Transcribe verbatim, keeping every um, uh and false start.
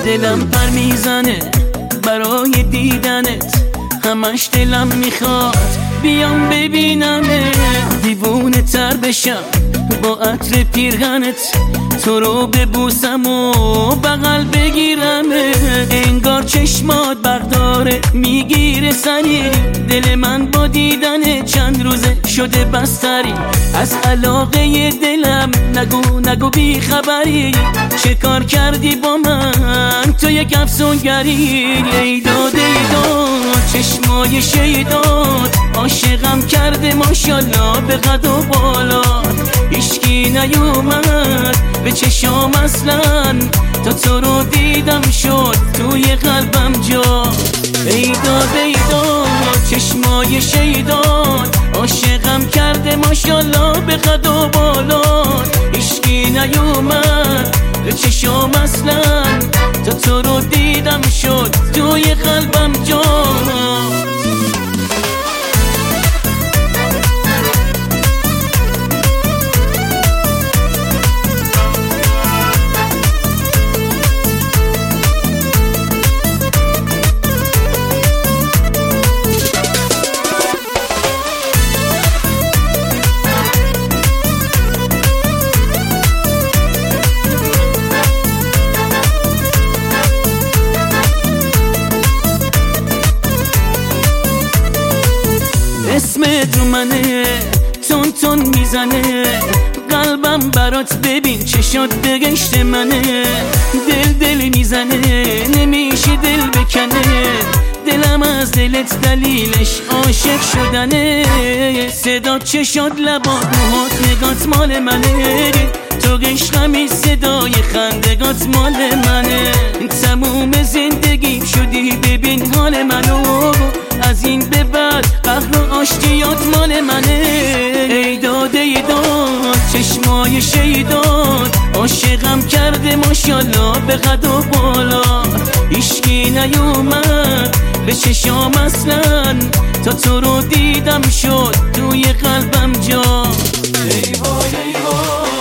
دلم پر میزنه برای دیدنت، همش دلم میخواد بیام ببینمت. دیوونه تر بشم با عطر پیرهنت، تو رو ببوسم و بغل بگیرمت. انگار چشمات برداره میگیره سری، دل من با دیدن چند روزه شده بستری. از علاقه دلم نگو نگو بی خبری، چه کار کردی با من تو یک افسونگری. ای داد ای داد چشمای شیدات، عاشقم کرده ماشالله به قد و بالات. هیچکی نیومد به چشام اصلا، تا تو رو دیدم شد توی قلبم جا. ای داد ای داد چشمای شیدات، عاشقم کرده ماشالله به قد و بالات. هیچکی نیومد به چشام اصلا، تا تو رو دیدم شد توی قلبم جا. اسمت رو منه تون تون میزنه، قلبم برات ببین چشات بگشت منه. دل دل میزنه نمیشه دل بکنه، دلم از دلت دلیلش عاشق شدنه. صدا چشات لبات موهات نگات مال منه، تو عشقمی صدای خندگات مال منه. تموم زندگیم شدی ببین حال منو، از این به بعد قهر و آشتیات مال منه. ای داد ای داد چشمای شیدات، عاشقم کرده ماشالله به قد و بالا. هیچکی نیومد به چشام اصلا، تا تو رو دیدم شد توی قلبم جا. ای وای ای وای